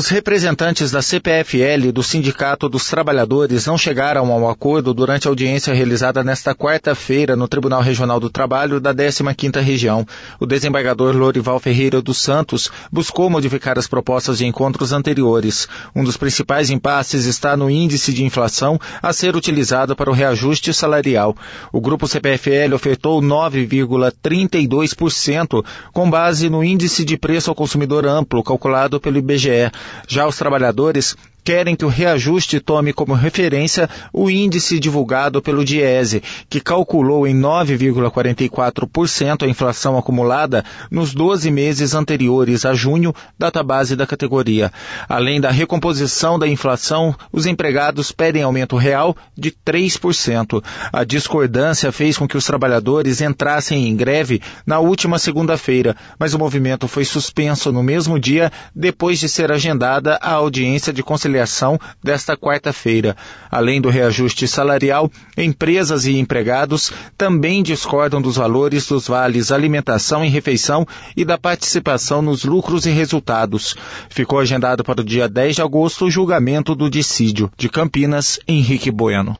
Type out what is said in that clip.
Os representantes da CPFL e do Sindicato dos Trabalhadores não chegaram ao acordo durante a audiência realizada nesta quarta-feira no Tribunal Regional do Trabalho da 15ª Região. O desembargador Lorival Ferreira dos Santos buscou modificar as propostas de encontros anteriores. Um dos principais impasses está no índice de inflação a ser utilizado para o reajuste salarial. O grupo CPFL ofertou 9,32% com base no índice de preço ao consumidor amplo calculado pelo IBGE. Já os trabalhadores querem que o reajuste tome como referência o índice divulgado pelo Diese, que calculou em 9,44% a inflação acumulada nos 12 meses anteriores a junho, data base da categoria. Além da recomposição da inflação, os empregados pedem aumento real de 3%. A discordância fez com que os trabalhadores entrassem em greve na última segunda-feira, mas o movimento foi suspenso no mesmo dia, depois de ser agendada a audiência de conciliação desta quarta-feira. Além do reajuste salarial, empresas e empregados também discordam dos valores dos vales alimentação e refeição e da participação nos lucros e resultados. Ficou agendado para o dia 10 de agosto o julgamento do dissídio. De Campinas, Henrique Bueno.